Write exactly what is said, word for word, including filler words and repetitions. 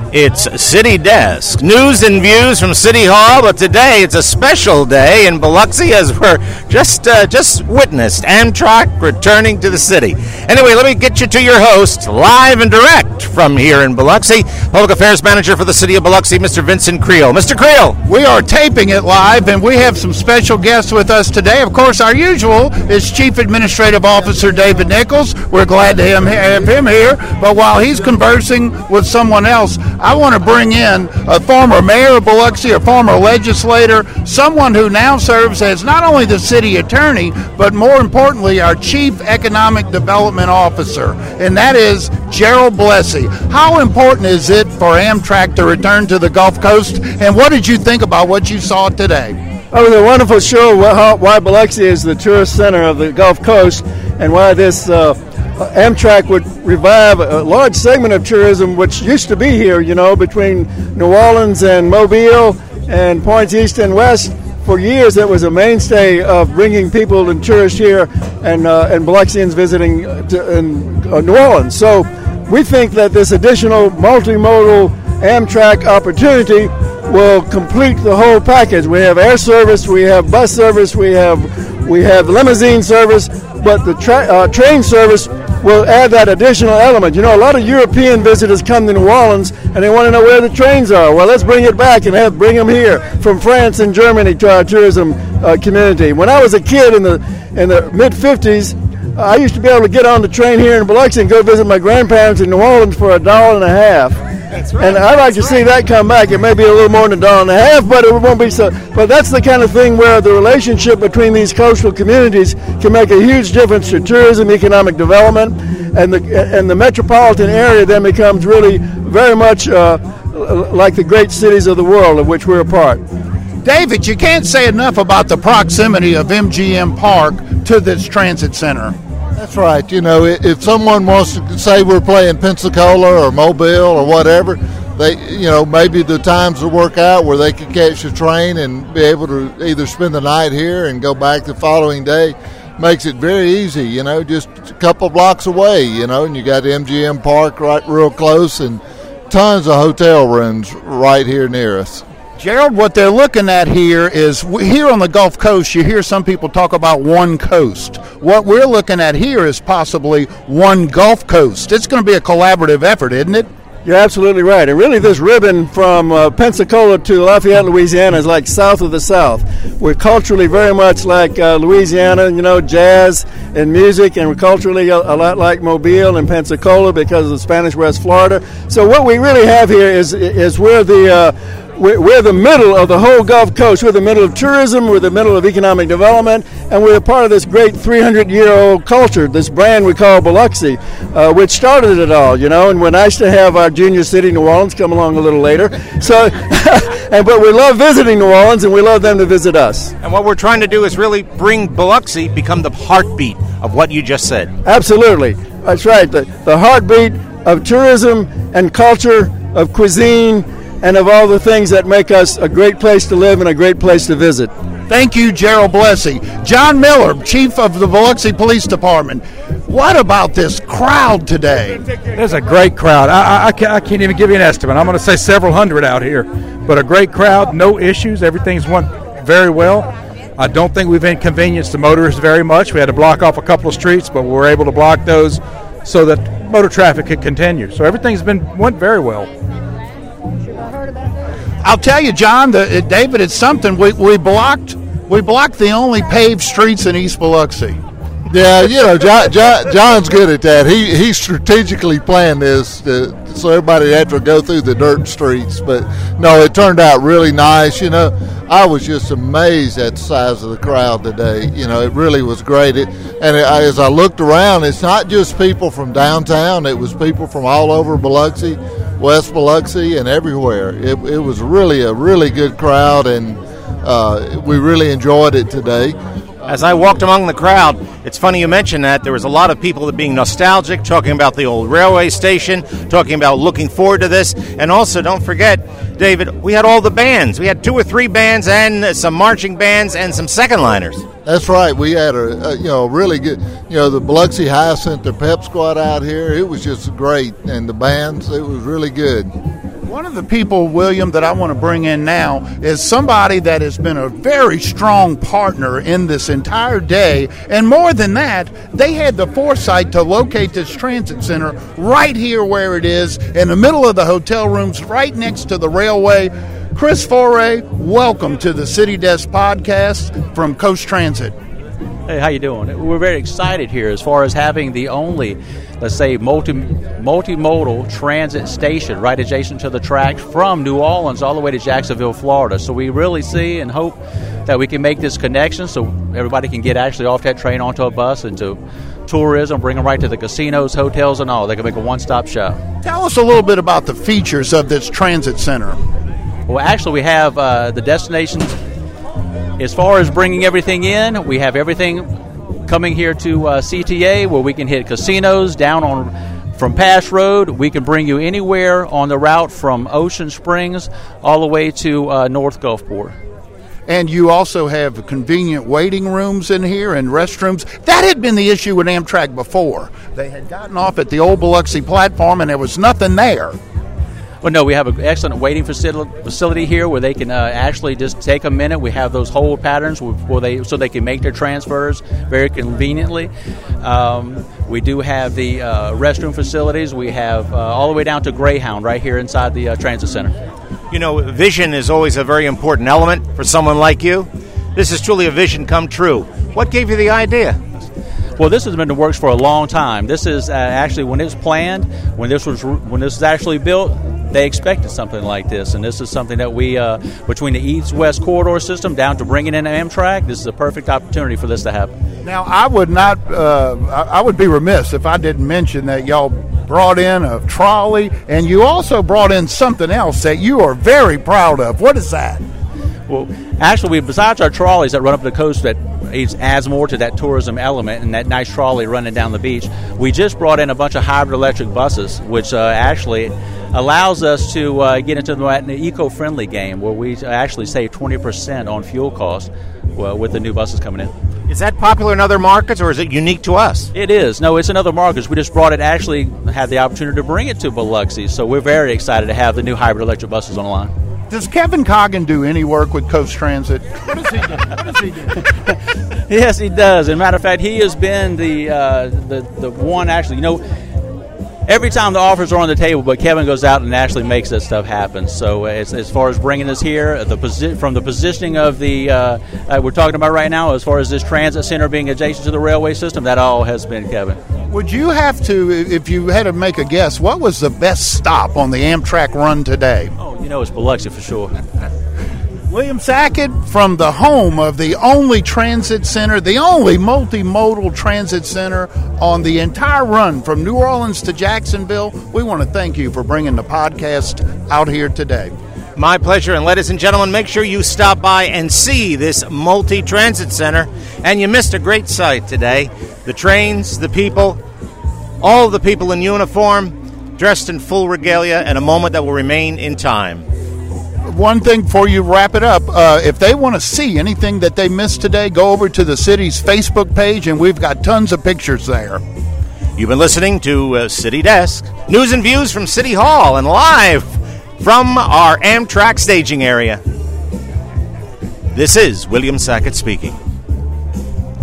It's City Desk, news and views from City Hall, but today it's a special day in Biloxi as we're just uh, just witnessed Amtrak returning to the city. Anyway, let me get you to your host, live and direct from here in Biloxi, Public Affairs Manager for the City of Biloxi, Mister Vincent Creel. Mister Creel. We are taping it live, and we have some special guests with us today. Of course, our usual is Chief Administrative Officer David Nichols. We're glad to have him here, but while he's conversing with someone else, I want to bring in a former mayor of Biloxi, a former legislator, someone who now serves as not only the city attorney, but more importantly, our chief economic development officer, and that is Gerald Blessey. How important is it for Amtrak to return to the Gulf Coast, and what did you think about what you saw today? Oh, it was a wonderful show why Biloxi is the tourist center of the Gulf Coast and why this uh, Amtrak would revive a large segment of tourism which used to be here, you know, between New Orleans and Mobile and points east and west. For years, it was a mainstay of bringing people and tourists here and, uh, and Biloxians visiting to, in uh, New Orleans. So we think that this additional multimodal Amtrak opportunity will complete the whole package. We have air service, we have bus service, we have we have limousine service, but the tra- uh, train service will add that additional element. You know, a lot of European visitors come to New Orleans and they want to know where the trains are. Well, let's bring it back and have bring them here from France and Germany to our tourism uh, community. When I was a kid in the in the mid fifties, I used to be able to get on the train here in Biloxi and go visit my grandparents in New Orleans for a dollar and a half. That's right. And I'd like to see that come back. It may be a little more than a dollar and a half, but it won't be so. But that's the kind of thing where the relationship between these coastal communities can make a huge difference to tourism, economic development, and the and the metropolitan area then becomes really very much uh, like the great cities of the world of which we're a part. David, you can't say enough about the proximity of M G M Park to this transit center. That's right. You know, if someone wants to say we're playing Pensacola or Mobile or whatever, they, you know, maybe the times will work out where they can catch the train and be able to either spend the night here and go back the following day. Makes it very easy, you know, just a couple blocks away, you know, and you got M G M Park right real close and tons of hotel rooms right here near us. Gerald, what they're looking at here is, here on the Gulf Coast, you hear some people talk about one coast. What we're looking at here is possibly one Gulf Coast. It's going to be a collaborative effort, isn't it? You're absolutely right. And really this ribbon from uh, Pensacola to Lafayette, Louisiana is like south of the South. We're culturally very much like uh, Louisiana, you know, jazz and music, and we're culturally a, a lot like Mobile and Pensacola because of the Spanish West Florida. So what we really have here is, is we're the... Uh, We're the middle of the whole Gulf Coast. We're the middle of tourism. We're the middle of economic development. And we're a part of this great three hundred year old culture, this brand we call Biloxi, uh, which started it all, you know. And we're nice to have our junior city, New Orleans, come along a little later. So, and but we love visiting New Orleans, and we love them to visit us. And what we're trying to do is really bring Biloxi, become the heartbeat of what you just said. Absolutely. That's right. The, the heartbeat of tourism and culture, of cuisine, and of all the things that make us a great place to live and a great place to visit. Thank you, Gerald Blessey. John Miller, Chief of the Biloxi Police Department. What about this crowd today? There's a great crowd. I, I, I, can't, I can't even give you an estimate. I'm going to say several hundred out here. But a great crowd, no issues. Everything's went very well. I don't think we've inconvenienced the motorists very much. We had to block off a couple of streets, but we were able to block those so that motor traffic could continue. So everything's been went very well. I'll tell you, John, the, uh, David, it's something. We, we blocked we blocked the only paved streets in East Biloxi. Yeah, you know, John, John, John's good at that. He he strategically planned this to, so everybody had to go through the dirt streets. But, no, it turned out really nice. You know, I was just amazed at the size of the crowd today. You know, it really was great. It, and it, as I looked around, it's not just people from downtown. It was people from all over Biloxi, West Biloxi, and everywhere. It, it was really a really good crowd, and uh, we really enjoyed it today. As I walked among the crowd, it's funny you mentioned that. There was a lot of people that being nostalgic, talking about the old railway station, talking about looking forward to this. And also, don't forget, David, we had all the bands. We had two or three bands and some marching bands and some second-liners. That's right. We had a, a you know really good, you know, the Biloxi Hyacinth, the Pep Squad out here. It was just great. And the bands, it was really good. One of the people, William, that I want to bring in now is somebody that has been a very strong partner in this entire day. And more than that, they had the foresight to locate this transit center right here where it is, in the middle of the hotel rooms, right next to the railway. Chris Foray, welcome to the City Desk podcast from Coast Transit. Hey, how you doing? We're very excited here as far as having the only, let's say, multi multimodal transit station right adjacent to the track from New Orleans all the way to Jacksonville, Florida. So we really see and hope that we can make this connection so everybody can get actually off that train onto a bus and to tourism, bring them right to the casinos, hotels, and all. They can make a one-stop shop. Tell us a little bit about the features of this transit center. Well, actually, we have uh, the destinations. As far as bringing everything in, we have everything coming here to uh, C T A where we can hit casinos down on from Pass Road. We can bring you anywhere on the route from Ocean Springs all the way to uh, North Gulfport. And you also have convenient waiting rooms in here and restrooms. That had been the issue with Amtrak before. They had gotten off at the old Biloxi platform and there was nothing there. Well, no, we have an excellent waiting facility here where they can uh, actually just take a minute. We have those hold patterns where they so they can make their transfers very conveniently. Um, we do have the uh, restroom facilities. We have uh, all the way down to Greyhound right here inside the uh, transit center. You know, vision is always a very important element for someone like you. This is truly a vision come true. What gave you the idea? Well, this has been in the works for a long time. This is uh, actually when it was planned, when this was when this was actually built, they expected something like this, and this is something that we, uh, between the East-West corridor system down to bringing in Amtrak, this is a perfect opportunity for this to happen. Now, I would not, uh, I would be remiss if I didn't mention that y'all brought in a trolley, and you also brought in something else that you are very proud of. What is that? Well, actually, we, besides our trolleys that run up the coast that adds more to that tourism element and that nice trolley running down the beach, we just brought in a bunch of hybrid electric buses, which uh, actually allows us to uh, get into the eco-friendly game where we actually save twenty percent on fuel costs well, with the new buses coming in. Is that popular in other markets, or is it unique to us? It is. No, it's in other markets. We just brought it, actually had the opportunity to bring it to Biloxi, so we're very excited to have the new hybrid electric buses on the line. Does Kevin Coggin do any work with Coast Transit? What does he do? What does he do? Yes, he does. As a matter of fact, he has been the uh, the the one actually. You know, every time the offers are on the table, but Kevin goes out and actually makes that stuff happen. So as, as far as bringing this here, the posi- from the positioning of the uh, uh, we're talking about right now, as far as this transit center being adjacent to the railway system, that all has been Kevin. Would you have to, if you had to make a guess, what was the best stop on the Amtrak run today? Oh, you know it's Biloxi for sure. William Sackett, from the home of the only transit center, the only multimodal transit center on the entire run from New Orleans to Jacksonville, we want to thank you for bringing the podcast out here today. My pleasure, and ladies and gentlemen, make sure you stop by and see this multi-transit center. And you missed a great sight today. The trains, the people, all the people in uniform, dressed in full regalia, and a moment that will remain in time. One thing before you wrap it up, uh, if they want to see anything that they missed today, go over to the city's Facebook page, and we've got tons of pictures there. You've been listening to uh, City Desk, news and views from City Hall, and live from our Amtrak staging area. This is William Sackett speaking.